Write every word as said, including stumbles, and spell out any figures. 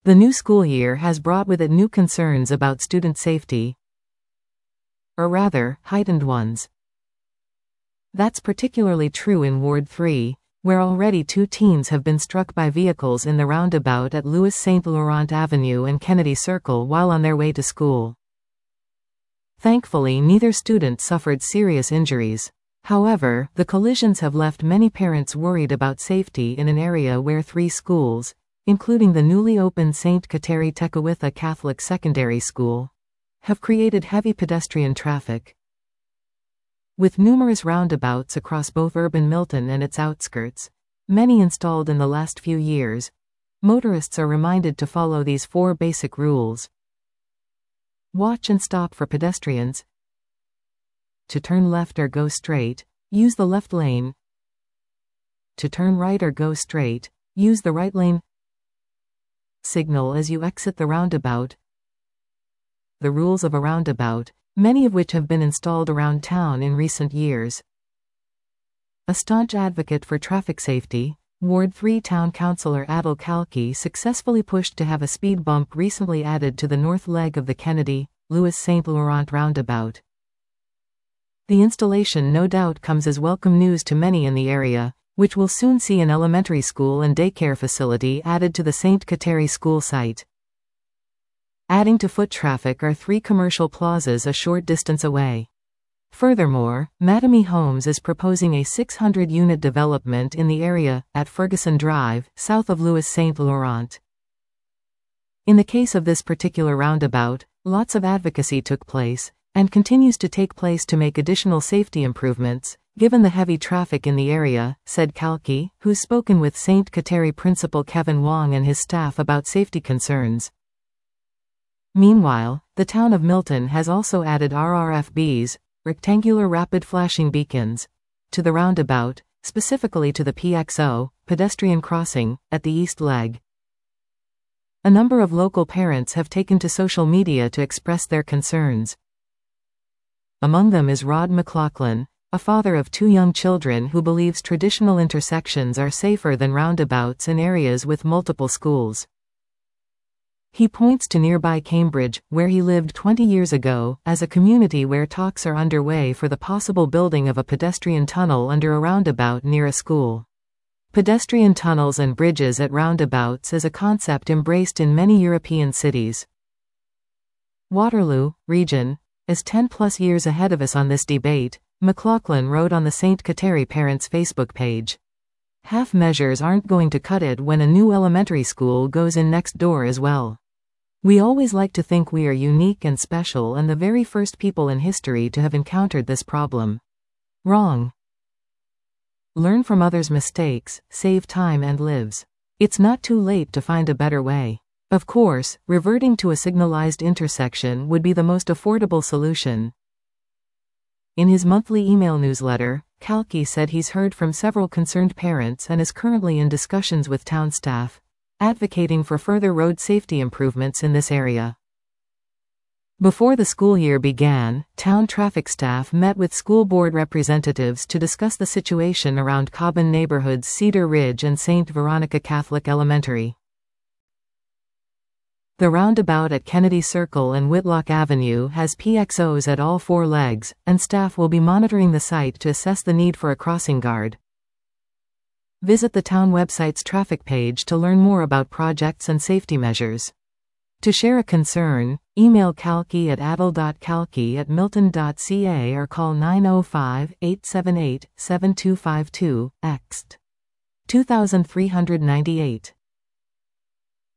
The new school year has brought with it new concerns about student safety, or rather, heightened ones. That's particularly true in Ward three, where already two teens have been struck by vehicles in the roundabout at Louis Saint Laurent Avenue and Kennedy Circle while on their way to school. Thankfully, neither student suffered serious injuries. However, the collisions have left many parents worried about safety in an area where three schools, including the newly opened Saint Kateri Tekakwitha Catholic Secondary School, have created heavy pedestrian traffic. With numerous roundabouts across both urban Milton and its outskirts, many installed in the last few years, motorists are reminded to follow these four basic rules. Watch and stop for pedestrians. To turn left or go straight, use the left lane. To turn right or go straight, use the right lane. Signal as you exit the roundabout. The rules of a roundabout, many of which have been installed around town in recent years. A staunch advocate for traffic safety, Ward three Town Councillor Adil Kalki successfully pushed to have a speed bump recently added to the north leg of the Kennedy, Louis Saint Laurent roundabout. The installation no doubt comes as welcome news to many in the area, which will soon see an elementary school and daycare facility added to the Saint Kateri school site. Adding to foot traffic are three commercial plazas a short distance away. Furthermore, Mattamy Homes is proposing a six hundred unit development in the area, at Ferguson Drive, south of Louis Saint Laurent. In the case of this particular roundabout, lots of advocacy took place, and continues to take place to make additional safety improvements, given the heavy traffic in the area, said Kalki, who's spoken with Saint Kateri Principal Kevin Wong and his staff about safety concerns. Meanwhile, the town of Milton has also added R R F Bs, rectangular rapid flashing beacons, to the roundabout, specifically to the P X O, pedestrian crossing, at the east leg. A number of local parents have taken to social media to express their concerns. Among them is Rod McLaughlin, a father of two young children who believes traditional intersections are safer than roundabouts in areas with multiple schools. He points to nearby Cambridge, where he lived twenty years ago, as a community where talks are underway for the possible building of a pedestrian tunnel under a roundabout near a school. Pedestrian tunnels and bridges at roundabouts is a concept embraced in many European cities. Waterloo, region, is ten plus years ahead of us on this debate, McLaughlin wrote on the Saint Kateri Parents Facebook page. Half measures aren't going to cut it when a new elementary school goes in next door as well. We always like to think we are unique and special and the very first people in history to have encountered this problem. Wrong. Learn from others' mistakes, save time and lives. It's not too late to find a better way. Of course, reverting to a signalized intersection would be the most affordable solution. In his monthly email newsletter, Kalki said he's heard from several concerned parents and is currently in discussions with town staff, advocating for further road safety improvements in this area. Before the school year began, town traffic staff met with school board representatives to discuss the situation around Cobbin neighborhoods Cedar Ridge and Saint Veronica Catholic Elementary. The roundabout at Kennedy Circle and Whitlock Avenue has P X Os at all four legs, and staff will be monitoring the site to assess the need for a crossing guard. Visit the town website's traffic page to learn more about projects and safety measures. To share a concern, email kalki at adil dot kalki at milton dot c a or call nine oh five, eight seven eight, seven two five two, ext. two three nine eight.